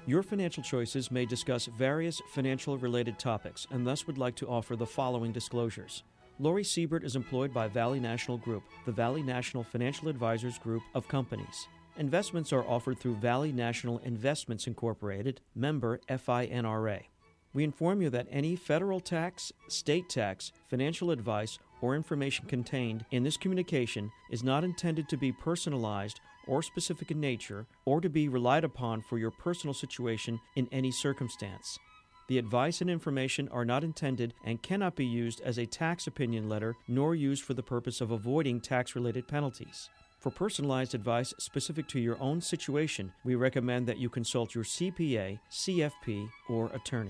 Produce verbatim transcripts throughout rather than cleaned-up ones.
Your Financial Choices may discuss various financial-related topics and thus would like to offer the following disclosures. Lori Siebert is employed by Valley National Group, the Valley National Financial Advisors Group of companies. Investments are offered through Valley National Investments Incorporated, member F I N R A. We inform you that any federal tax, state tax, financial advice, or information contained in this communication is not intended to be personalized or specific in nature or to be relied upon for your personal situation in any circumstance. The advice and information are not intended and cannot be used as a tax opinion letter nor used for the purpose of avoiding tax-related penalties. For personalized advice specific to your own situation, we recommend that you consult your C P A, C F P, or attorney.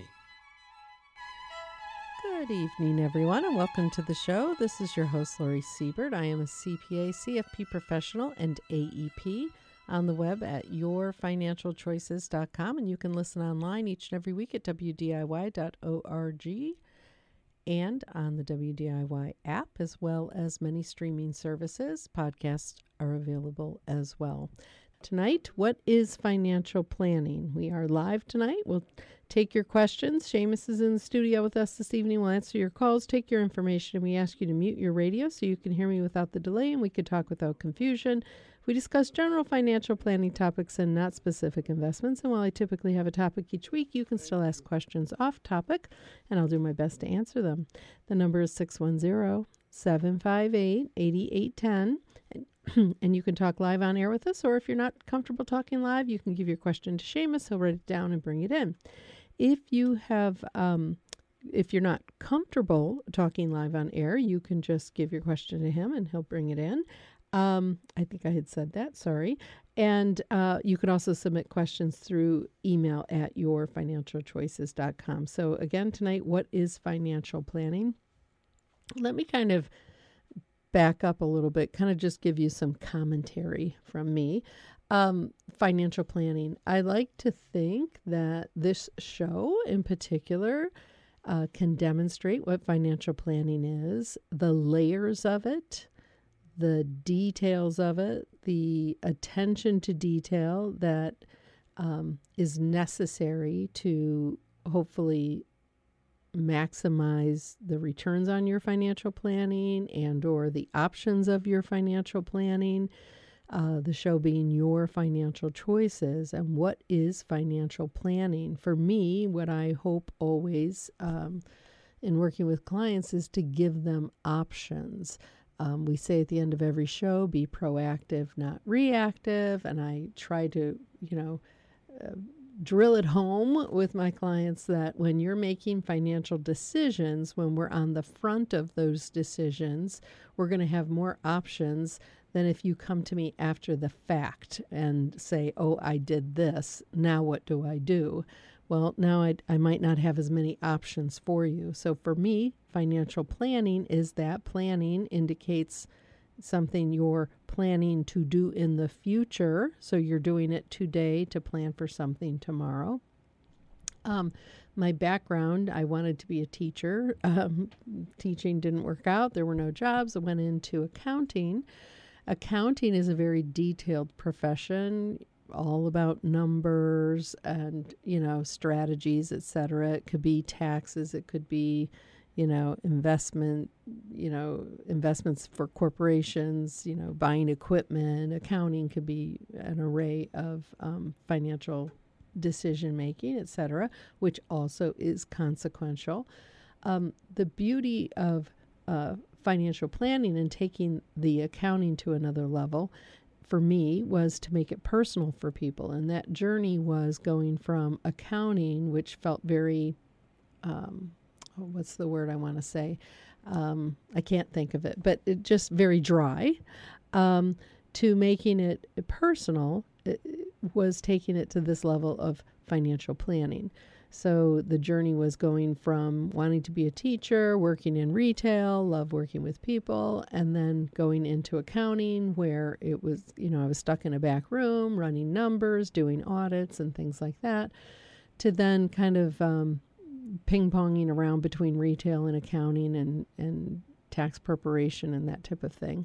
Good evening, everyone, and welcome to the show. This is your host, Lori Siebert. I am a C P A, C F P professional, and A E P on the web at your financial choices dot com, and you can listen online each and every week at w d i y dot org and on the W D I Y app, as well as many streaming services. Podcasts are available as well. Tonight, what is financial planning? We are live tonight. We'll take your questions. Seamus is in the studio with us this evening. We'll answer your calls, take your information, and we ask you to mute your radio so you can hear me without the delay and we can talk without confusion. We discuss general financial planning topics and not specific investments. And while I typically have a topic each week, you can still ask questions off topic, and I'll do my best to answer them. The number is six one zero, seven five eight, eight eight one zero. And you can talk live on air with us, or if you're not comfortable talking live, you can give your question to Seamus. He'll write it down and bring it in. If you have, um, if you're not comfortable talking live on air, you can just give your question to him and he'll bring it in. Um, I think I had said that, sorry. And uh, you can also submit questions through email at your financial choices dot com. So again, tonight, what is financial planning? Let me kind of back up a little bit, kind of just give you some commentary from me. Um, financial planning. I like to think that this show in particular uh, can demonstrate what financial planning is, the layers of it, the details of it, the attention to detail that um, is necessary to hopefully maximize the returns on your financial planning and or the options of your financial planning, uh, the show being Your Financial Choices. And what is financial planning? For me, what I hope always um, in working with clients is to give them options. Um, we say at the end of every show, be proactive, not reactive. And I try to, you know, uh, drill it home with my clients that when you're making financial decisions, when we're on the front of those decisions, we're going to have more options than if you come to me after the fact and say, oh, I did this. Now what do I do? Well, now I, I might not have as many options for you. So for me, financial planning is that planning indicates something you're planning to do in the future. So you're doing it today to plan for something tomorrow. Um, my background, I wanted to be a teacher. Um, teaching didn't work out. There were no jobs. I went into accounting. Accounting is a very detailed profession, all about numbers and, you know, strategies, et cetera. It could be taxes. It could be, you know, investment, you know, investments for corporations, you know, buying equipment. Accounting could be an array of um, financial decision-making, et cetera, which also is consequential. Um, the beauty of uh, financial planning and taking the accounting to another level for me was to make it personal for people. And that journey was going from accounting, which felt very, um, oh, what's the word I want to say? Um, I can't think of it, but it just very dry, um, to making it personal. It was taking it to this level of financial planning. So the journey was going from wanting to be a teacher, working in retail, love working with people, and then going into accounting where it was, you know, I was stuck in a back room, running numbers, doing audits and things like that, to then kind of um, ping-ponging around between retail and accounting and, and tax preparation and that type of thing.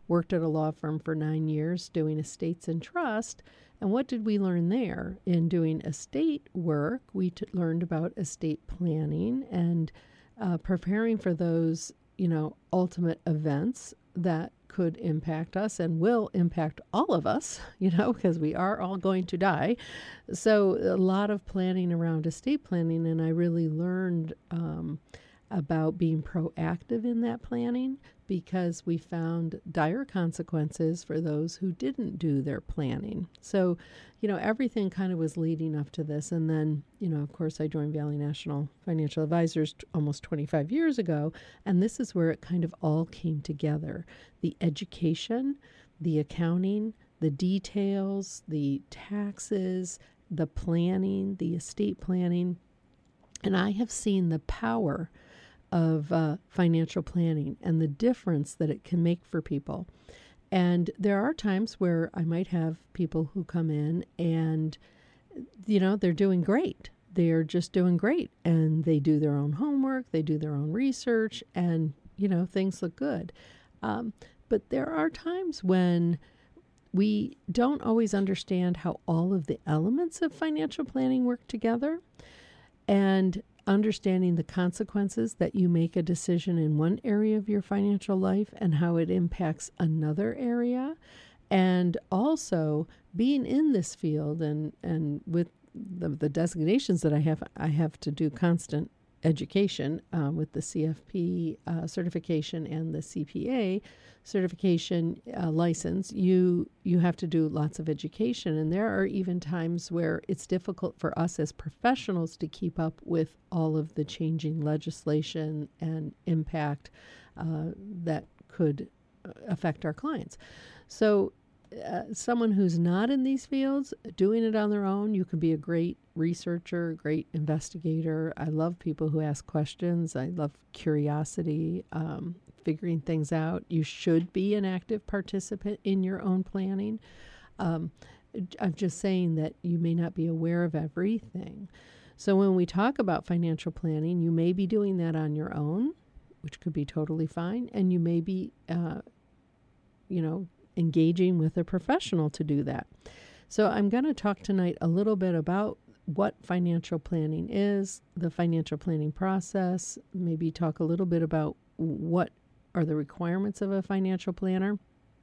worked at a law firm for nine years doing estates and trust. And what did we learn there? In doing estate work, we t- learned about estate planning and uh, preparing for those, you know, ultimate events that could impact us and will impact all of us, you know, because we are all going to die. So a lot of planning around estate planning, and I really learned um, about being proactive in that planning, because we found dire consequences for those who didn't do their planning. So, you know, everything kind of was leading up to this. And then, you know, of course, I joined Valley National Financial Advisors t- almost twenty-five years ago. And this is where it kind of all came together. The education, the accounting, the details, the taxes, the planning, the estate planning. And I have seen the power of uh, financial planning and the difference that it can make for people. And there are times where I might have people who come in and, you know, they're doing great. They're just doing great. And they do their own homework, they do their own research, and, you know, things look good. Um, but there are times when we don't always understand how all of the elements of financial planning work together. And understanding the consequences that you make a decision in one area of your financial life and how it impacts another area. And also being in this field and, and with the, the designations that I have, I have to do constant education uh, with the C F P uh, certification and the C P A certification uh, license. You you have to do lots of education, and there are even times where it's difficult for us as professionals to keep up with all of the changing legislation and impact uh, that could affect our clients. So uh, someone who's not in these fields, doing it on their own, you can be a great researcher, great investigator. I love people who ask questions. I love curiosity, um, figuring things out. You should be an active participant in your own planning. Um, I'm just saying that you may not be aware of everything. So when we talk about financial planning, you may be doing that on your own, which could be totally fine, and you may be, uh, you know, engaging with a professional to do that. So I'm going to talk tonight a little bit about what financial planning is, the financial planning process, maybe talk a little bit about what are the requirements of a financial planner.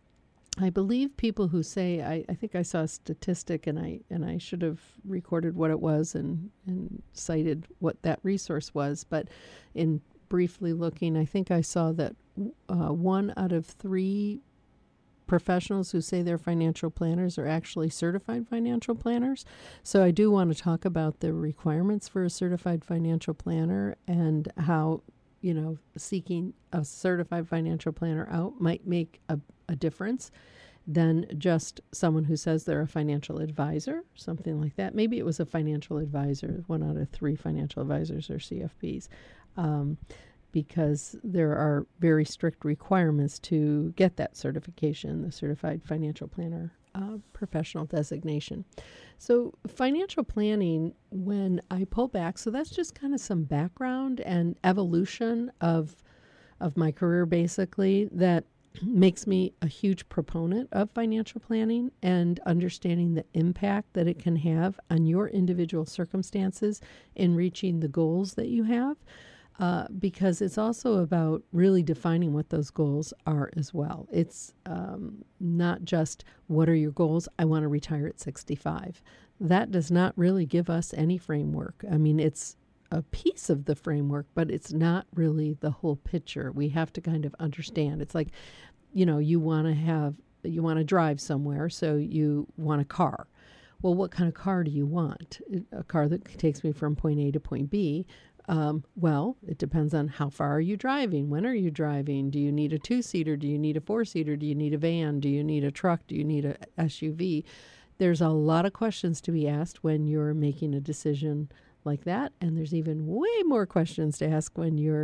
I believe people who say, I, I think I saw a statistic, and I and I should have recorded what it was and, and cited what that resource was, but in briefly looking, I think I saw that uh, one out of three professionals who say they're financial planners are actually certified financial planners. So I do want to talk about the requirements for a certified financial planner and how, you know, seeking a certified financial planner out might make a, a difference than just someone who says they're a financial advisor, something like that. Maybe it was a financial advisor. One out of three financial advisors are C F Ps. Um, because there are very strict requirements to get that certification, the Certified Financial Planner uh, professional designation. So financial planning, when I pull back, so that's just kind of some background and evolution of of my career, basically, that makes me a huge proponent of financial planning and understanding the impact that it can have on your individual circumstances in reaching the goals that you have. Uh, because it's also about really defining what those goals are as well. It's um, not just what are your goals? I want to retire at sixty-five. That does not really give us any framework. I mean, it's a piece of the framework, but it's not really the whole picture. We have to kind of understand. It's like, you know, you want to have, you want to drive somewhere, so you want a car. Well, what kind of car do you want? A car that takes me from point A to point B. Um, well, it depends on how far are you driving? When are you driving? Do you need a two-seater? Do you need a four-seater? Do you need a van? Do you need a truck? Do you need a S U V? There's a lot of questions to be asked when you're making a decision like that. And there's even way more questions to ask when you're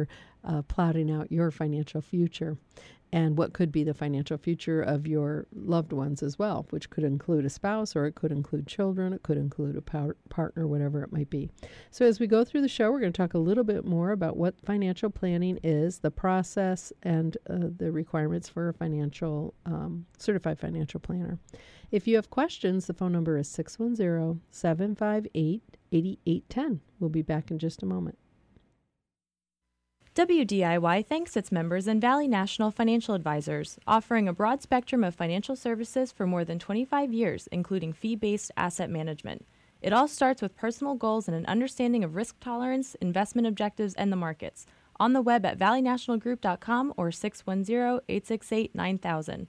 uh, plotting out your financial future and what could be the financial future of your loved ones as well, which could include a spouse, or it could include children, it could include a par- partner, whatever it might be. So as we go through the show, we're going to talk a little bit more about what financial planning is, the process, and uh, the requirements for a financial um, certified financial planner. If you have questions, the phone number is six one zero, seven five eight, eight eight one zero. We'll be back in just a moment. W D I Y thanks its members and Valley National Financial Advisors, offering a broad spectrum of financial services for more than twenty-five years, including fee-based asset management. It all starts with personal goals and an understanding of risk tolerance, investment objectives, and the markets. On the web at valley national group dot com or six one zero, eight six eight, nine thousand.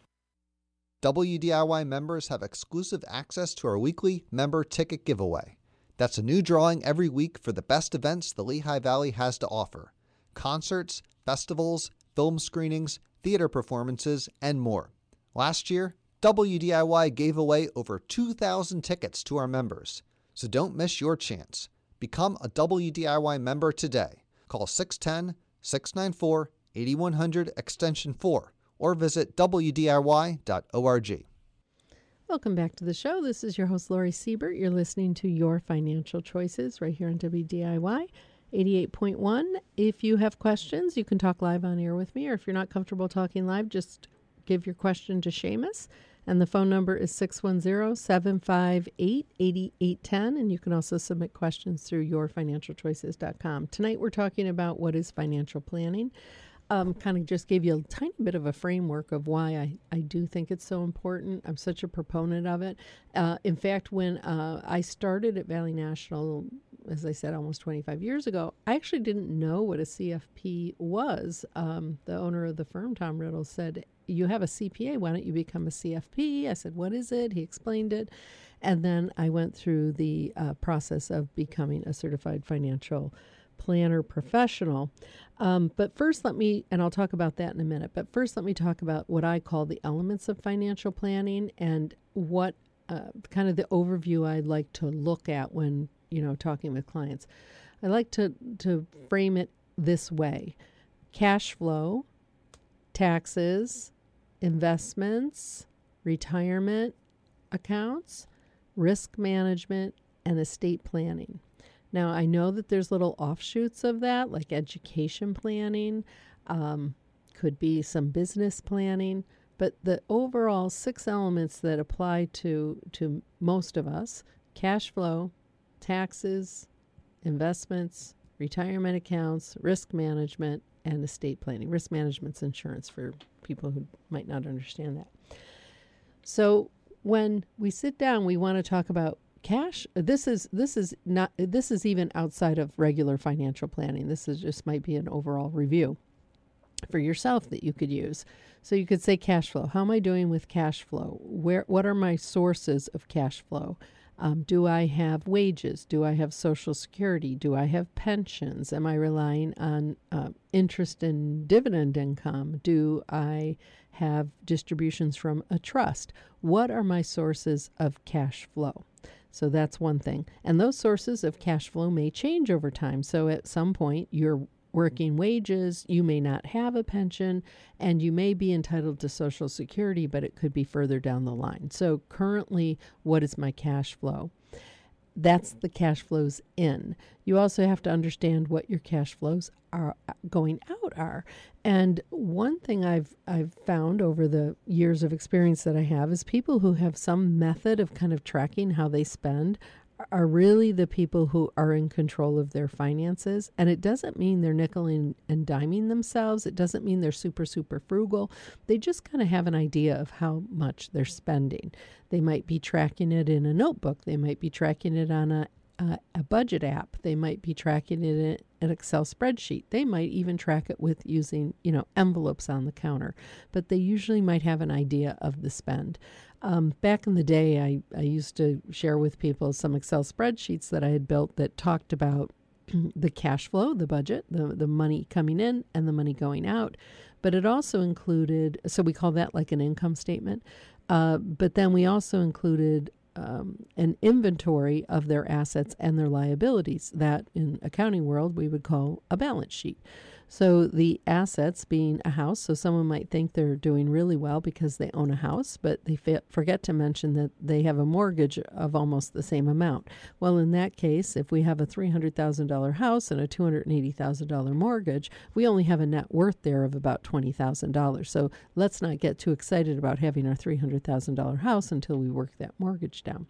W D I Y members have exclusive access to our weekly member ticket giveaway. That's a new drawing every week for the best events the Lehigh Valley has to offer. Concerts, festivals, film screenings, theater performances, and more. Last year, W D I Y gave away over two thousand tickets to our members. So don't miss your chance. Become a W D I Y member today. Call six one zero, six nine four, eight one zero zero extension four or visit w d i y dot org. Welcome back to the show. This is your host, Lori Siebert. You're listening to Your Financial Choices right here on W D I Y eighty-eight point one. If you have questions, you can talk live on air with me, or if you're not comfortable talking live, just give your question to Seamus. And the phone number is six one zero, seven five eight, eight eight one zero, and you can also submit questions through your financial choices dot com. Tonight we're talking about what is financial planning. Um, kind of just gave you a tiny bit of a framework of why I, I do think it's so important. I'm such a proponent of it. Uh, in fact, when uh, I started at Valley National, as I said, almost twenty-five years ago, I actually didn't know what a C F P was. Um, the owner of the firm, Tom Riddle, said, "You have a C P A, why don't you become a C F P?" I said, "What is it?" He explained it. And then I went through the uh, process of becoming a certified financial planner professional. Um, but first let me, and I'll talk about that in a minute, but first let me talk about what I call the elements of financial planning and what uh, kind of the overview I'd like to look at when, you know, talking with clients. I like to, to frame it this way: cash flow, taxes, investments, retirement accounts, risk management, and estate planning. Now, I know that there's little offshoots of that, like education planning, um, could be some business planning, but the overall six elements that apply to, to most of us: cash flow, taxes, investments, retirement accounts, risk management, and estate planning. Risk management's insurance for people who might not understand that. So when we sit down, we want to talk about cash. This is this is not this is even outside of regular financial planning. This is just might be an overall review for yourself that you could use. So you could say cash flow. How am I doing with cash flow? Where what are my sources of cash flow? Um, do I have wages? Do I have Social Security? Do I have pensions? Am I relying on uh, interest and dividend income? Do I have distributions from a trust? What are my sources of cash flow? So that's one thing. And those sources of cash flow may change over time. So at some point, you're working wages, you may not have a pension, and you may be entitled to Social Security, but it could be further down the line. So currently, what is my cash flow? That's the cash flows in. You also have to understand what your cash flows are going out are. And one thing I've I've found over the years of experience that I have is people who have some method of kind of tracking how they spend are really the people who are in control of their finances. And it doesn't mean they're nickeling and diming themselves. It doesn't mean they're super, super frugal. They just kind of have an idea of how much they're spending. They might be tracking it in a notebook. They might be tracking it on a, a, a budget app. They might be tracking it in an Excel spreadsheet. They might even track it with using, you know, envelopes on the counter. But they usually might have an idea of the spend. Um, back in the day, I, I used to share with people some Excel spreadsheets that I had built that talked about the cash flow, the budget, the, the money coming in and the money going out. But it also included, so we call that like an income statement. Uh, but then we also included um, an inventory of their assets and their liabilities. That in accounting world, we would call a balance sheet. So the assets being a house, so someone might think they're doing really well because they own a house, but they fa- forget to mention that they have a mortgage of almost the same amount. Well, in that case, if we have a three hundred thousand dollars house and a two hundred eighty thousand dollars mortgage, we only have a net worth there of about twenty thousand dollars. So let's not get too excited about having our three hundred thousand dollars house until we work that mortgage down.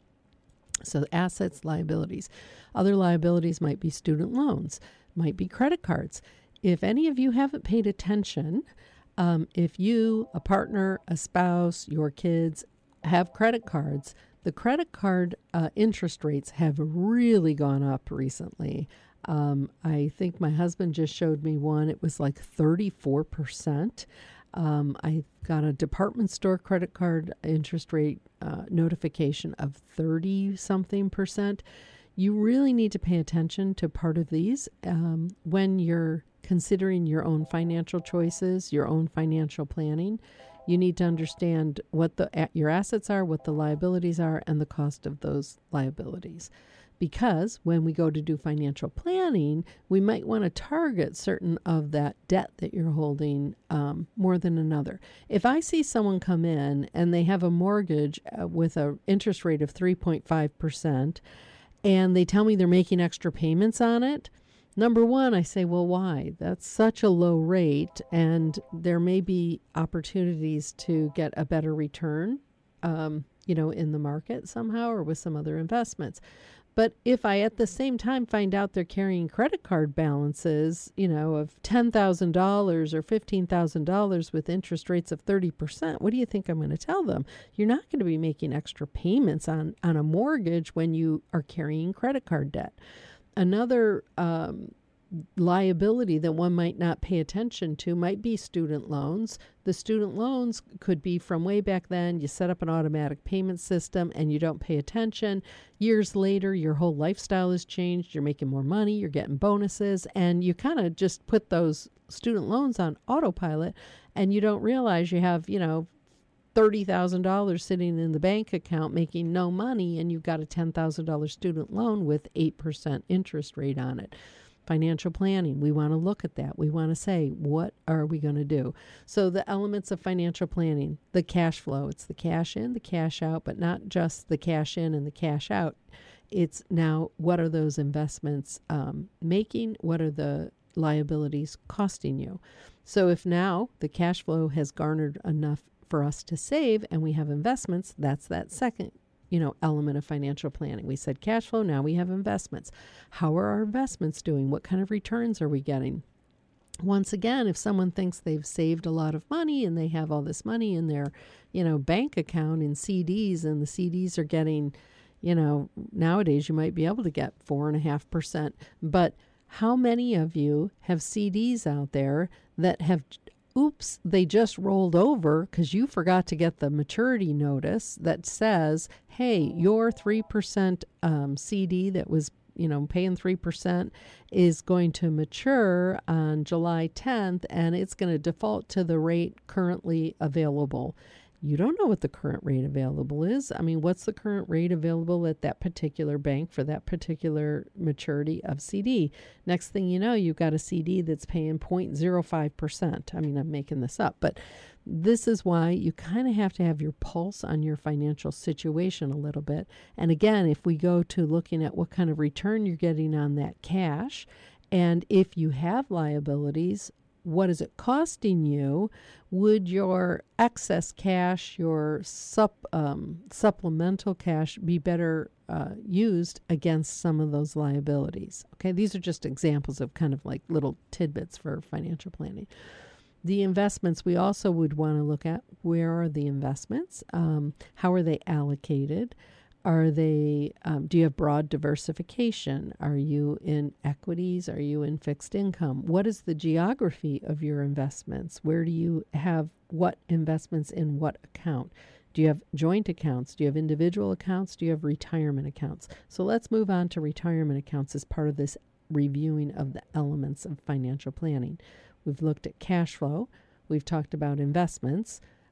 So assets, liabilities. Other liabilities might be student loans, might be credit cards. If any of you haven't paid attention, um, if you, a partner, a spouse, your kids have credit cards, the credit card uh, interest rates have really gone up recently. Um, I think my husband just showed me one. It was like thirty-four percent. Um, I got a department store credit card interest rate uh, notification of thirty something percent. You really need to pay attention to part of these um, when you're considering your own financial choices, your own financial planning. You need to understand what the your assets are, what the liabilities are, and the cost of those liabilities. Because when we go to do financial planning, we might want to target certain of that debt that you're holding um, more than another. If I see someone come in and they have a mortgage uh, with an interest rate of three point five percent, and they tell me they're making extra payments on it, number one, I say, well, why? That's such a low rate, and there may be opportunities to get a better return, um, you know, in the market somehow or with some other investments. But if I at the same time find out they're carrying credit card balances, you know, of ten thousand dollars or fifteen thousand dollars with interest rates of thirty percent, what do you think I'm going to tell them? You're not going to be making extra payments on, on a mortgage when you are carrying credit card debt. Another um, liability that one might not pay attention to might be student loans. The student loans could be from way back then. You set up an automatic payment system and you don't pay attention. Years later, your whole lifestyle has changed. You're making more money. You're getting bonuses. And you kind of just put those student loans on autopilot and you don't realize you have, you know, thirty thousand dollars sitting in the bank account making no money, and you've got a ten thousand dollars student loan with eight percent interest rate on it. Financial planning, we want to look at that. We want to say, what are we going to do? So the elements of financial planning, the cash flow, it's the cash in, the cash out, but not just the cash in and the cash out. It's now, what are those investments um, making? What are the liabilities costing you? So if now the cash flow has garnered enough for us to save and we have investments, that's that second you know, element of financial planning. We said cash flow, now we have investments. How are our investments doing? What kind of returns are we getting? Once again, if someone thinks they've saved a lot of money and they have all this money in their, you know, bank account in C Ds, and the C Ds are getting, you know, nowadays you might be able to get four and a half percent. But how many of you have C Ds out there that have oops, they just rolled over because you forgot to get the maturity notice that says, hey, your three percent um, C D that was, you know, paying three percent is going to mature on July tenth, and it's going to default to the rate currently available. You don't know what the current rate available is. I mean, what's the current rate available at that particular bank for that particular maturity of C D? Next thing you know, you've got a C D that's paying zero point zero five percent. I mean, I'm making this up, but this is why you kind of have to have your pulse on your financial situation a little bit. And again, if we go to looking at what kind of return you're getting on that cash, and if you have liabilities, what is it costing you? Would your excess cash, your sup, um, supplemental cash be better uh, used against some of those liabilities? Okay, these are just examples of kind of like little tidbits for financial planning. The investments, we also would want to look at, where are the investments? Um, how are they allocated? Are they, um, do you have broad diversification? Are you in equities? Are you in fixed income? What is the geography of your investments? Where do you have what investments in what account? Do you have joint accounts? Do you have individual accounts? Do you have retirement accounts? So let's move on to retirement accounts as part of this reviewing of the elements of financial planning. We've looked at cash flow. We've talked about investments.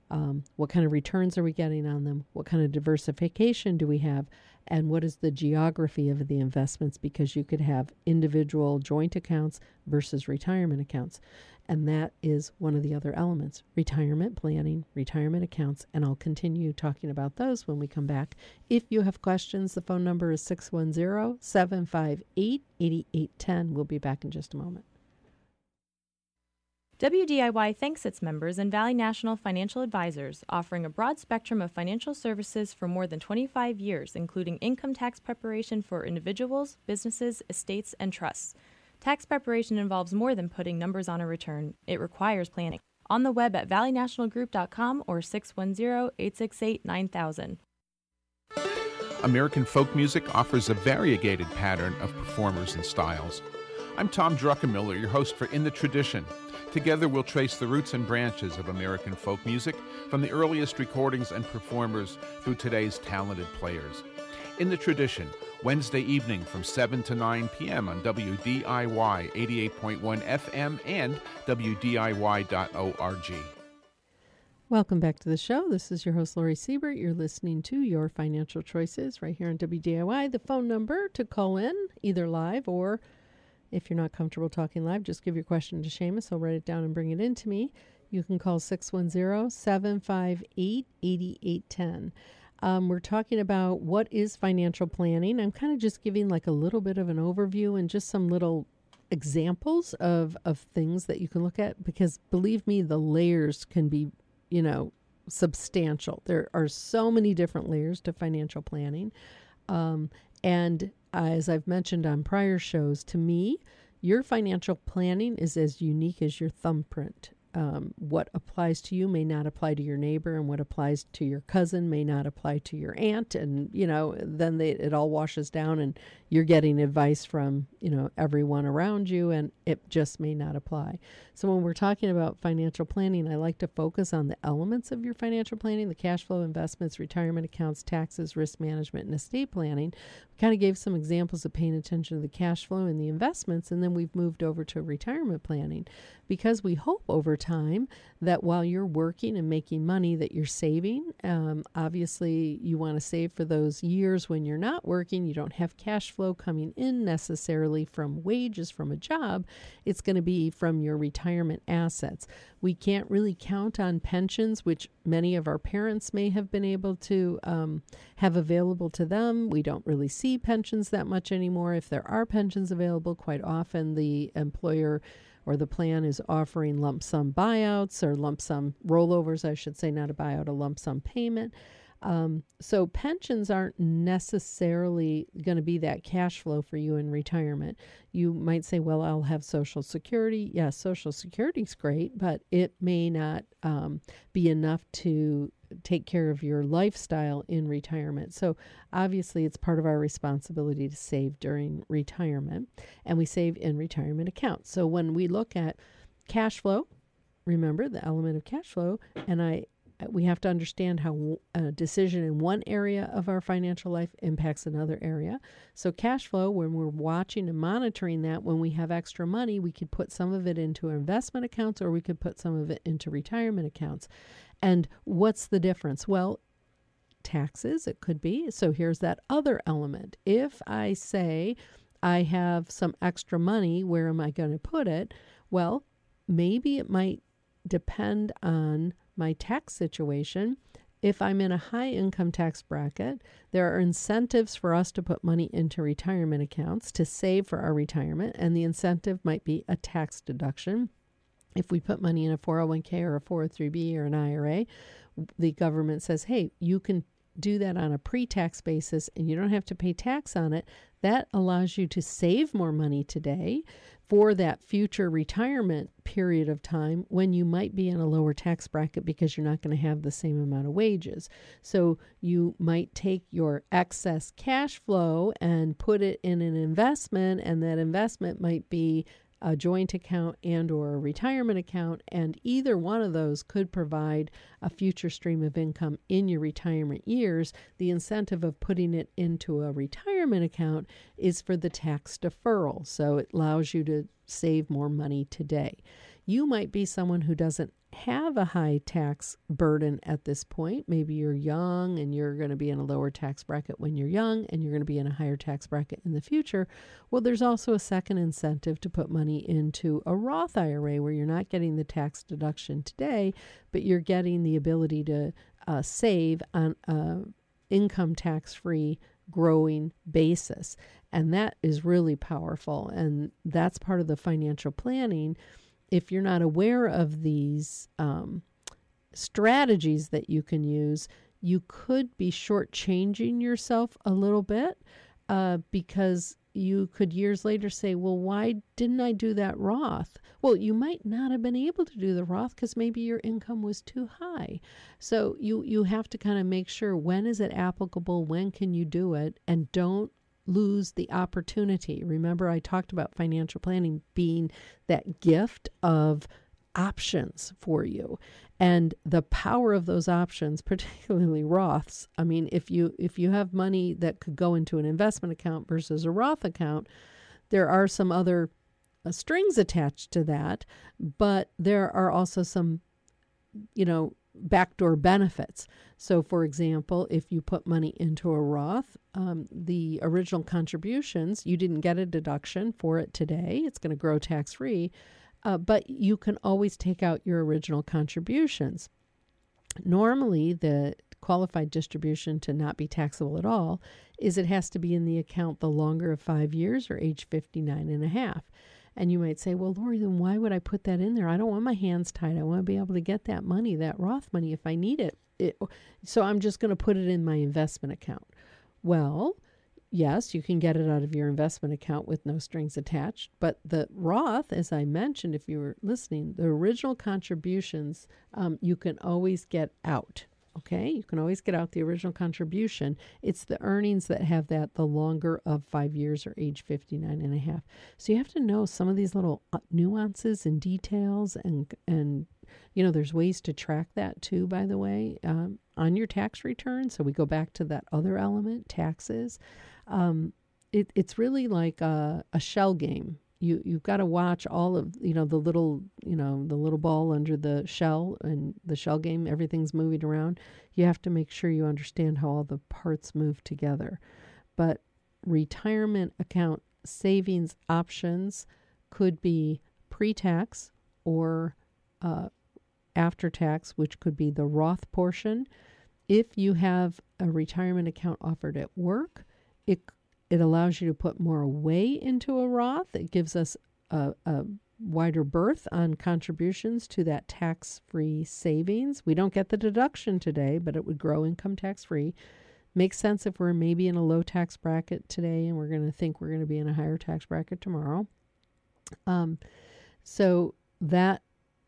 Um, what kind of returns are we getting on them? What kind of diversification do we have? And what is the geography of the investments? Because you could have individual joint accounts versus retirement accounts. And that is one of the other elements, retirement planning, retirement accounts. And I'll continue talking about those when we come back. If you have questions, the phone number is six one zero, seven five eight, eight eight one zero. We'll be back in just a moment. W D I Y thanks its members and Valley National Financial Advisors, offering a broad spectrum of financial services for more than twenty-five years, including income tax preparation for individuals, businesses, estates, and trusts. Tax preparation involves more than putting numbers on a return. It requires planning. On the web at valley national group dot com or six one zero, eight six eight, nine thousand. American folk music offers a variegated pattern of performers and styles. I'm Tom Druckenmiller, your host for In the Tradition. Together we'll trace the roots and branches of American folk music from the earliest recordings and performers through today's talented players. In the Tradition, Wednesday evening from seven to nine p.m. on W D I Y eighty-eight point one F M and W D I Y dot org. Welcome back to the show. This is your host, Lori Siebert. You're listening to Your Financial Choices right here on W D I Y. The phone number to call in, either live or if you're not comfortable talking live, just give your question to Seamus. He'll write it down and bring it in to me. You can call six one zero, seven five eight, eight eight one zero. Um, we're talking about what is financial planning. I'm kind of just giving like a little bit of an overview and just some little examples of, of things that you can look at, because believe me, the layers can be, you know, substantial. There are so many different layers to financial planning. Um, and as I've mentioned on prior shows, to me, your financial planning is as unique as your thumbprint. Um, what applies to you may not apply to your neighbor, and what applies to your cousin may not apply to your aunt. And, you know, then they, it all washes down and you're getting advice from, you know, everyone around you, and it just may not apply. So when we're talking about financial planning, I like to focus on the elements of your financial planning, the cash flow, investments, retirement accounts, taxes, risk management, and estate planning. We kind of gave some examples of paying attention to the cash flow and the investments, and then we've moved over to retirement planning, because we hope over time that while you're working and making money that you're saving. Um, obviously, you want to save for those years when you're not working. You don't have cash flow coming in necessarily from wages from a job. It's going to be from your retirement assets. We can't really count on pensions, which many of our parents may have been able to um, have available to them. We don't really see pensions that much anymore. If there are pensions available, quite often the employer or the plan is offering lump sum buyouts or lump sum rollovers, I should say, not a buyout, a lump sum payment. Um, so pensions aren't necessarily going to be that cash flow for you in retirement. You might say, well, I'll have Social Security. Yes, Social Security is great, but it may not um, be enough to take care of your lifestyle in retirement. So obviously it's part of our responsibility to save during retirement, and we save in retirement accounts. So when we look at cash flow, remember the element of cash flow, and I we have to understand how a decision in one area of our financial life impacts another area. So cash flow, when we're watching and monitoring that, when we have extra money, we could put some of it into investment accounts, or we could put some of it into retirement accounts. And what's the difference? Well, taxes, it could be. So here's that other element. If I say I have some extra money, where am I going to put it? Well, maybe it might depend on my tax situation. If I'm in a high income tax bracket, there are incentives for us to put money into retirement accounts to save for our retirement, and the incentive might be a tax deduction. If we put money in a four oh one k or a four oh three b or an I R A, the government says, hey, you can do that on a pre-tax basis and you don't have to pay tax on it. That allows you to save more money today for that future retirement period of time when you might be in a lower tax bracket because you're not going to have the same amount of wages. So you might take your excess cash flow and put it in an investment, and that investment might be a joint account and or a retirement account, and either one of those could provide a future stream of income in your retirement years. The incentive of putting it into a retirement account is for the tax deferral, so it allows you to save more money today. You might be someone who doesn't have a high tax burden at this point. Maybe you're young and you're going to be in a lower tax bracket when you're young, and you're going to be in a higher tax bracket in the future. Well, there's also a second incentive to put money into a Roth I R A where you're not getting the tax deduction today, but you're getting the ability to uh, save on a income tax-free growing basis. And that is really powerful. And that's part of the financial planning. If you're not aware of these um, strategies that you can use, you could be shortchanging yourself a little bit uh, because you could years later say, well, why didn't I do that Roth? Well, you might not have been able to do the Roth because maybe your income was too high. So you, you have to kind of make sure, when is it applicable? When can you do it? And don't lose the opportunity. Remember, I talked about financial planning being that gift of options for you, and the power of those options, particularly Roths. I mean, if you if you have money that could go into an investment account versus a Roth account, there are some other uh, strings attached to that, but there are also some, you know, backdoor benefits. So, for example, if you put money into a Roth, um, the original contributions, you didn't get a deduction for it today. It's going to grow tax-free, uh, but you can always take out your original contributions. Normally, the qualified distribution to not be taxable at all is it has to be in the account the longer of five years or age fifty-nine and a half. And you might say, well, Lori, then why would I put that in there? I don't want my hands tied. I want to be able to get that money, that Roth money, if I need it. it so I'm just going to put it in my investment account. Well, yes, you can get it out of your investment account with no strings attached. But the Roth, as I mentioned, if you were listening, the original contributions, um, you can always get out. Okay, you can always get out the original contribution. It's the earnings that have that the longer of five years or age fifty-nine and a half. So you have to know some of these little nuances and details, and, and you know, there's ways to track that too, by the way, um, on your tax return. So we go back to that other element, taxes. Um, it, it's really like a, a shell game. You, you've got to watch all of, you know, the little, you know, the little ball under the shell, and the shell game, everything's moving around. You have to make sure you understand how all the parts move together. But retirement account savings options could be pre-tax or uh, after-tax, which could be the Roth portion. If you have a retirement account offered at work, it It allows you to put more away into a Roth. It gives us a, a wider berth on contributions to that tax-free savings. We don't get the deduction today, but it would grow income tax-free. Makes sense if we're maybe in a low tax bracket today and we're going to think we're going to be in a higher tax bracket tomorrow. Um, so that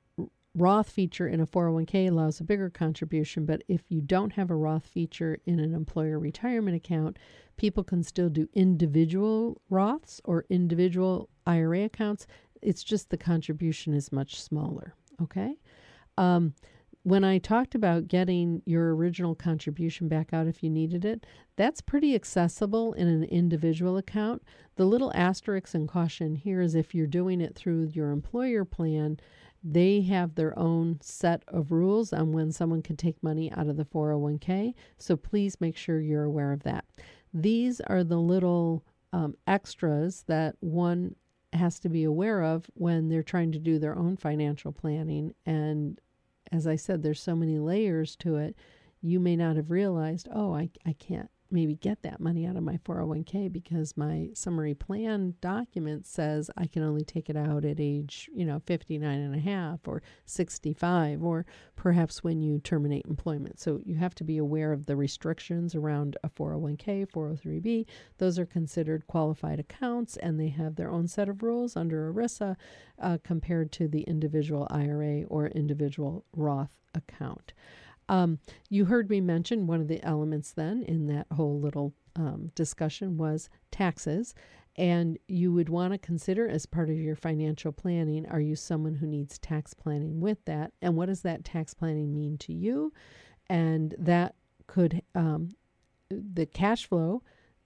Roth feature in a four oh one k allows a bigger contribution, but if you don't have a Roth feature in an employer retirement account, people can still do individual Roths or individual I R A accounts. It's just the contribution is much smaller, okay? Um, when I talked about getting your original contribution back out if you needed it, that's pretty accessible in an individual account. The little asterisk and caution here is if you're doing it through your employer plan, they have their own set of rules on when someone can take money out of the four oh one k. So please make sure you're aware of that. These are the little um, extras that one has to be aware of when they're trying to do their own financial planning. And as I said, there's so many layers to it. You may not have realized, oh, I, I can't maybe get that money out of my four oh one k because my summary plan document says I can only take it out at age, you know, fifty-nine and a half or sixty-five, or perhaps when you terminate employment. So you have to be aware of the restrictions around a four oh one k, four oh three b. Those are considered qualified accounts, and they have their own set of rules under ERISA uh, compared to the individual I R A or individual Roth account. Um, you heard me mention one of the elements then in that whole little um, discussion was taxes. And you would want to consider as part of your financial planning, are you someone who needs tax planning with that? And what does that tax planning mean to you? And that could, um, the cash flow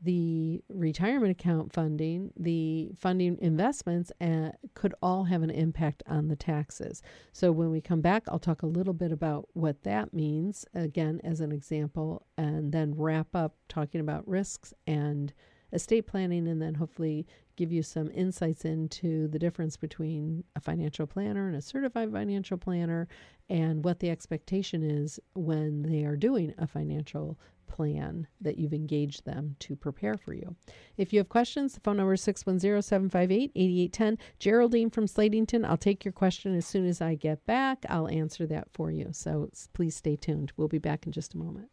the retirement account funding, the funding investments, uh, could all have an impact on the taxes. So when we come back, I'll talk a little bit about what that means, again, as an example, and then wrap up talking about risks and estate planning, and then hopefully give you some insights into the difference between a financial planner and a certified financial planner, and what the expectation is when they are doing a financial plan that you've engaged them to prepare for you. If you have questions, the phone number is six one zero, seven five eight, eight eight one zero. Geraldine from Slatington, I'll take your question as soon as I get back. I'll answer that for you. So please stay tuned. We'll be back in just a moment.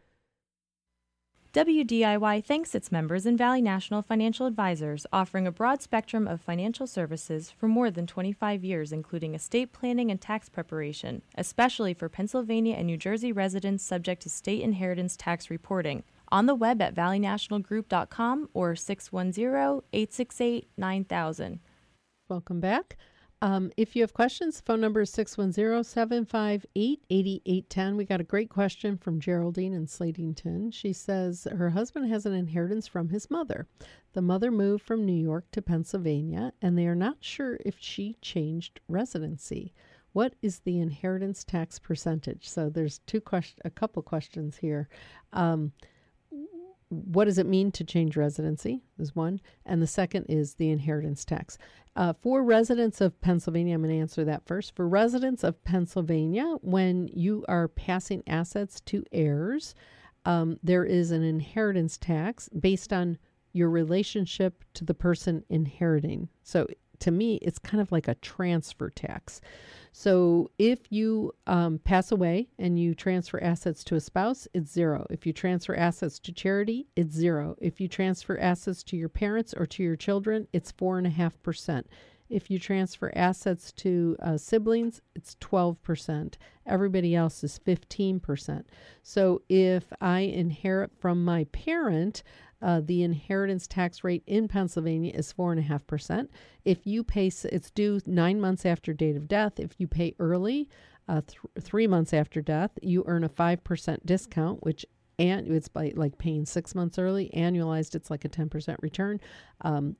W D I Y thanks its members and Valley National Financial Advisors, offering a broad spectrum of financial services for more than twenty-five years, including estate planning and tax preparation, especially for Pennsylvania and New Jersey residents subject to state inheritance tax reporting. On the web at valley national group dot com or six one zero, eight six eight, nine thousand. Welcome back. Um, if you have questions, phone number is six one zero, seven five eight, eight eight one zero. We got a great question from Geraldine in Slatington. She says her husband has an inheritance from his mother. The mother moved from New York to Pennsylvania, and they are not sure if she changed residency. What is the inheritance tax percentage? So there's two question, a couple questions here. Um, what does it mean to change residency is one. And the second is the inheritance tax. Uh, for residents of Pennsylvania, I'm going to answer that first. For residents of Pennsylvania, when you are passing assets to heirs, um, there is an inheritance tax based on your relationship to the person inheriting. So to me, it's kind of like a transfer tax. So if you um, pass away and you transfer assets to a spouse, it's zero. If you transfer assets to charity, it's zero. If you transfer assets to your parents or to your children, it's four and a half percent. If you transfer assets to uh, siblings, it's twelve percent. Everybody else is fifteen percent. So if I inherit from my parent, Uh, the inheritance tax rate in Pennsylvania is four and a half percent. If you pay, it's due nine months after date of death. If you pay early, uh, th- three months after death, you earn a five percent discount, which and it's by like paying six months early. Annualized, it's like a ten percent return. Um,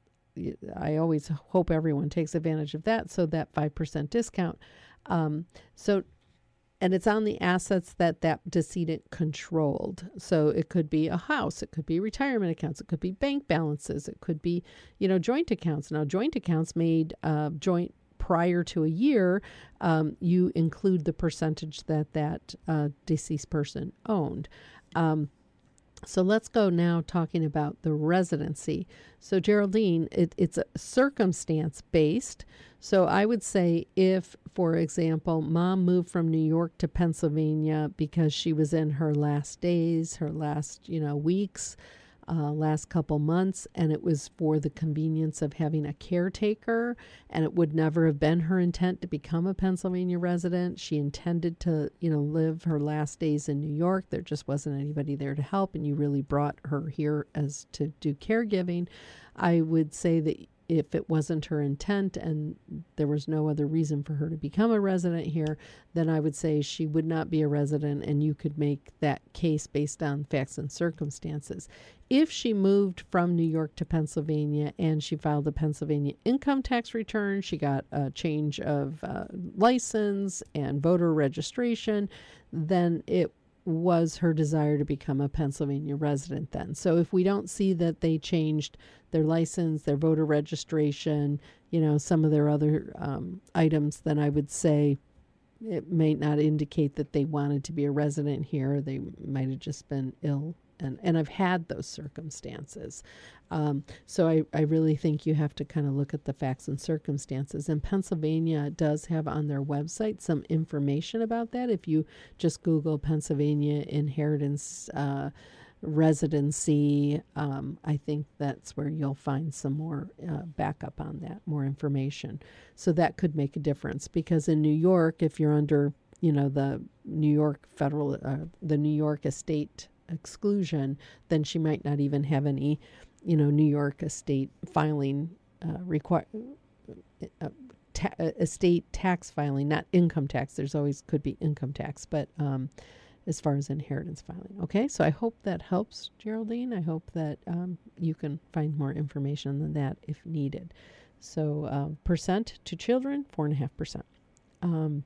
I always hope everyone takes advantage of that. So that five percent discount. Um, so. And it's on the assets that that decedent controlled. So it could be a house, it could be retirement accounts, it could be bank balances, it could be, you know, joint accounts. Now, joint accounts made uh, joint prior to a year, um, you include the percentage that that uh, deceased person owned. Um, So let's go now talking about the residency. So Geraldine, it, it's a circumstance based. So I would say if, for example, mom moved from New York to Pennsylvania because she was in her last days, her last, you know, weeks, uh, last couple months, and it was for the convenience of having a caretaker, and it would never have been her intent to become a Pennsylvania resident. She intended to, you know, live her last days in New York. There just wasn't anybody there to help, and you really brought her here as to do caregiving. I would say that if it wasn't her intent and there was no other reason for her to become a resident here, then I would say she would not be a resident, and you could make that case based on facts and circumstances. If she moved from New York to Pennsylvania and she filed a Pennsylvania income tax return, she got a change of uh, license and voter registration, then it was her desire to become a Pennsylvania resident then. So if we don't see that they changed their license, their voter registration, you know, some of their other um, items, then I would say it may not indicate that they wanted to be a resident here. They might have just been ill. And, and I've had those circumstances. Um, so I, I really think you have to kind of look at the facts and circumstances. And Pennsylvania does have on their website some information about that. If you just Google Pennsylvania inheritance uh, residency, um, I think that's where you'll find some more uh, backup on that, more information. So that could make a difference, because in New York, if you're under, you know, the New York federal, uh, the New York estate exclusion, then she might not even have any, you know, New York estate filing uh, require uh, ta- estate tax filing, not income tax. There's always could be income tax, but um, as far as inheritance filing. Okay, so I hope that helps, Geraldine. I hope that um, you can find more information than that if needed. So uh, percent to children, four and a half percent. Um,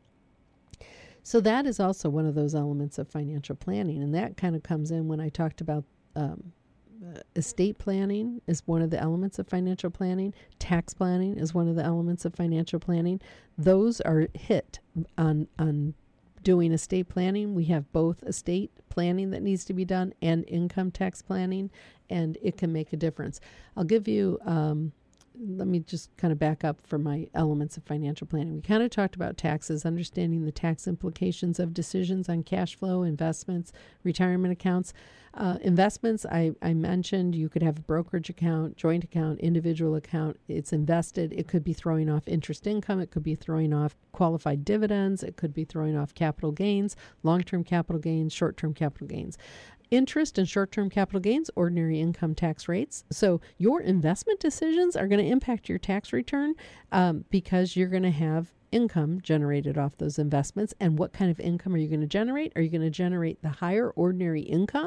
so that is also one of those elements of financial planning, and that kind of comes in when I talked about um, uh, estate planning is one of the elements of financial planning. Tax planning is one of the elements of financial planning. Those are hit on on doing estate planning. We have both estate planning that needs to be done and income tax planning, and it can make a difference. I'll give you, um, let me just kind of back up for my elements of financial planning. We kind of talked about taxes, understanding the tax implications of decisions on cash flow, investments, retirement accounts. Uh, investments, I, I mentioned you could have a brokerage account, joint account, individual account. It's invested. It could be throwing off interest income. It could be throwing off qualified dividends. It could be throwing off capital gains, long-term capital gains, short-term capital gains. Interest and short-term capital gains, ordinary income tax rates. So your investment decisions are going to impact your tax return um, because you're going to have income generated off those investments. And what kind of income are you going to generate? Are you going to generate the higher ordinary income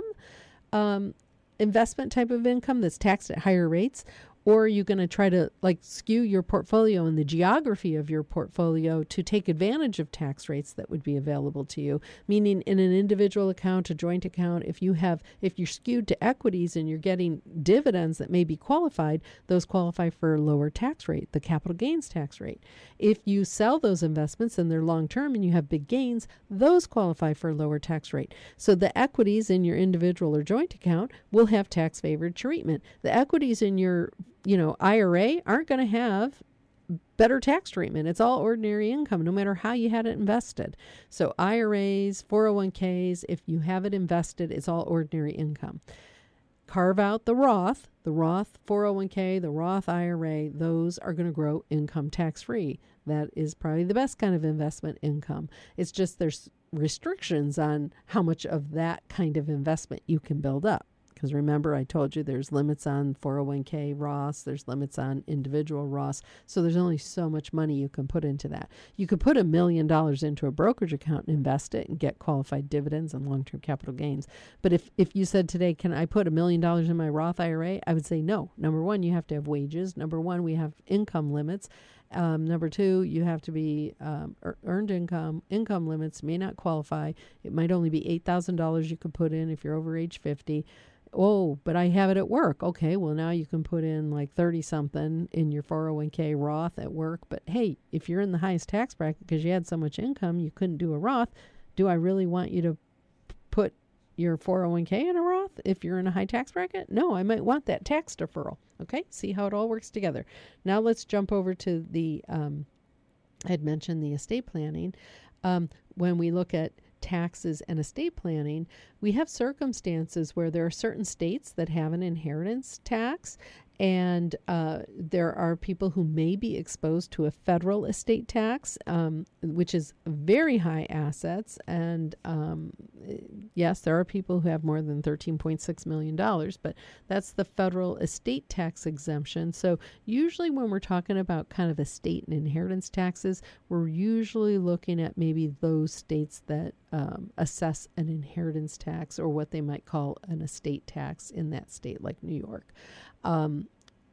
um, investment type of income that's taxed at higher rates? Or are you going to try to like skew your portfolio and the geography of your portfolio to take advantage of tax rates that would be available to you? Meaning in an individual account, a joint account, if you have, if you're skewed to equities and you're getting dividends that may be qualified, those qualify for a lower tax rate, the capital gains tax rate. If you sell those investments and they're long term and you have big gains, those qualify for a lower tax rate. So the equities in your individual or joint account will have tax favored treatment. The equities in your you know, I R A aren't going to have better tax treatment. It's all ordinary income, no matter how you had it invested. So I R As, four oh one k's, if you have it invested, it's all ordinary income. Carve out the Roth, the Roth four oh one k, the Roth I R A, those are going to grow income tax-free. That is probably the best kind of investment income. It's just there's restrictions on how much of that kind of investment you can build up. Because remember, I told you there's limits on four oh one k Roths, there's limits on individual Roths, so there's only so much money you can put into that. You could put a million dollars into a brokerage account and invest it and get qualified dividends and long-term capital gains. But if, if you said today, can I put a million dollars in my Roth I R A? I would say no. Number one, you have to have wages. Number one, we have income limits. Um, number two, you have to be um, er- earned income. Income limits may not qualify. It might only be eight thousand dollars you could put in if you're over age fifty. Oh, but I have it at work. Okay, well, now you can put in like thirty something in your four oh one k Roth at work. But hey, if you're in the highest tax bracket because you had so much income, you couldn't do a Roth. Do I really want you to p- put your four oh one k in a Roth if you're in a high tax bracket? No, I might want that tax deferral. Okay, see how it all works together. Now let's jump over to the, um, I had mentioned the estate planning. Um, when we look at taxes and estate planning, we have circumstances where there are certain states that have an inheritance tax, and uh, there are people who may be exposed to a federal estate tax, um, which is very high assets. And um, yes, there are people who have more than thirteen point six million dollars, but that's the federal estate tax exemption. So usually when we're talking about kind of estate and inheritance taxes, we're usually looking at maybe those states that um, assess an inheritance tax or what they might call an estate tax in that state, like New York. Um,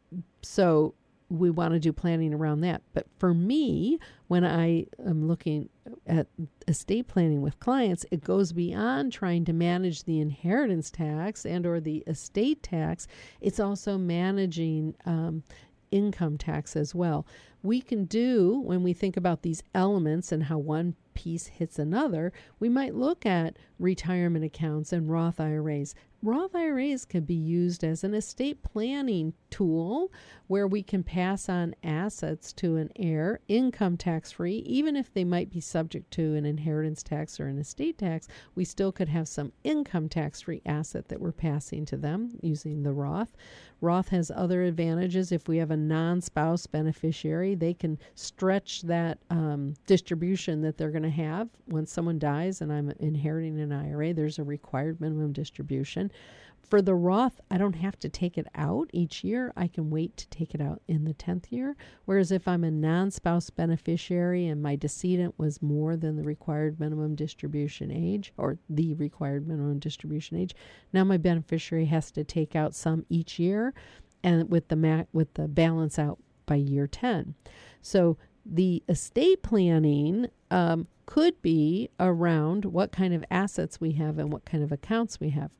so we want to do planning around that. But for me, when I am looking at estate planning with clients, it goes beyond trying to manage the inheritance tax and or the estate tax. It's also managing um, income tax as well. We can do, when we think about these elements and how one piece hits another, we might look at retirement accounts and Roth I R As. Roth I R As can be used as an estate planning tool where we can pass on assets to an heir, income tax free. Even if they might be subject to an inheritance tax or an estate tax, we still could have some income tax free asset that we're passing to them using the Roth. Roth has other advantages. If we have a non-spouse beneficiary, they can stretch that um, distribution that they're going to have when someone dies and I'm inheriting an I R A. There's a required minimum distribution. For the Roth, I don't have to take it out each year. I can wait to take it out in the tenth year. Whereas if I'm a non-spouse beneficiary and my decedent was more than the required minimum distribution age, or the required minimum distribution age, now my beneficiary has to take out some each year, and with the ma- with the balance out by year ten. So the estate planning um, could be around what kind of assets we have and what kind of accounts we have.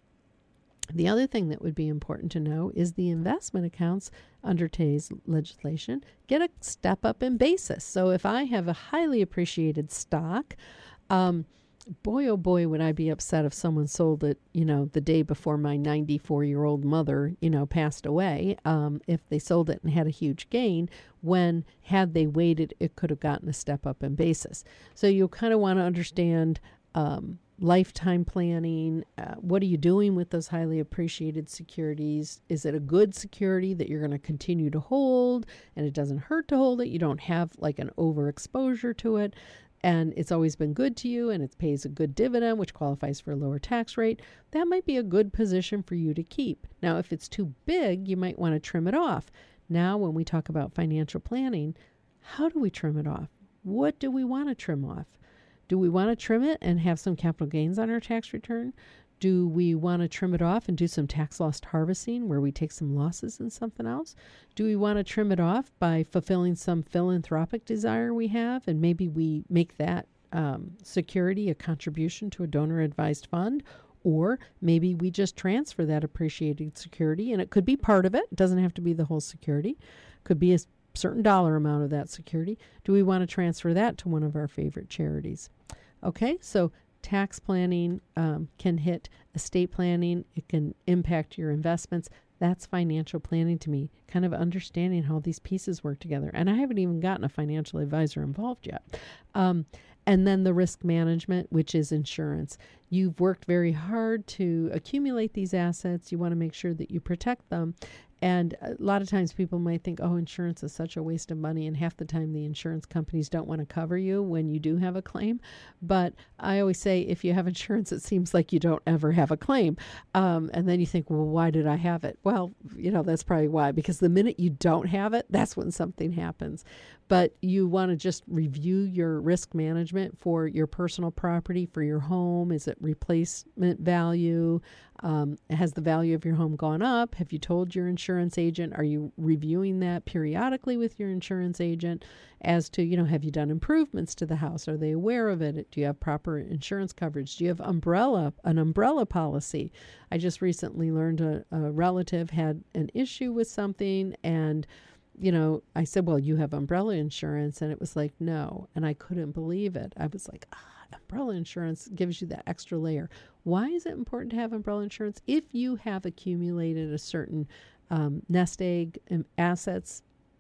The other thing that would be important to know is the investment accounts under today's legislation get a step up in basis. So if I have a highly appreciated stock, um, boy, oh boy, would I be upset if someone sold it, you know, the day before my ninety-four-year-old mother, you know, passed away. Um, if they sold it and had a huge gain, when had they waited, it could have gotten a step up in basis. So you'll kind of want to understand um, lifetime planning. Uh, what are you doing with those highly appreciated securities? Is it a good security that you're going to continue to hold and it doesn't hurt to hold it? You don't have like an overexposure to it, and it's always been good to you and it pays a good dividend, which qualifies for a lower tax rate. That might be a good position for you to keep. Now, if it's too big, you might want to trim it off. Now, when we talk about financial planning, how do we trim it off? What do we want to trim off? Do we want to trim it and have some capital gains on our tax return? Do we want to trim it off and do some tax loss harvesting where we take some losses in something else? Do we want to trim it off by fulfilling some philanthropic desire we have, and maybe we make that um, security a contribution to a donor-advised fund? Or maybe we just transfer that appreciated security, and it could be part of it. It doesn't have to be the whole security. It could be a certain dollar amount of that security. Do we want to transfer that to one of our favorite charities? Okay, so tax planning um, can hit estate planning. It can impact your investments. That's financial planning to me, kind of understanding how these pieces work together. And I haven't even gotten a financial advisor involved yet. Um, and then the risk management, which is insurance. You've worked very hard to accumulate these assets. You want to make sure that you protect them. And a lot of times people might think, oh, insurance is such a waste of money, and half the time the insurance companies don't want to cover you when you do have a claim. But I always say, if you have insurance, it seems like you don't ever have a claim. Um, and then you think, well, why did I have it? Well, you know, that's probably why, because the minute you don't have it, that's when something happens. But you want to just review your risk management for your personal property, for your home. Is it replacement value? Um, has the value of your home gone up? Have you told your insurance agent? Are you reviewing that periodically with your insurance agent as to, you know, have you done improvements to the house? Are they aware of it? Do you have proper insurance coverage? Do you have umbrella, an umbrella policy? I just recently learned a, a relative had an issue with something, and you know, I said, well, you have umbrella insurance. And it was like, no. And I couldn't believe it. I was like, ah, umbrella insurance gives you that extra layer. Why is it important to have umbrella insurance? If you have accumulated a certain um, nest egg assets,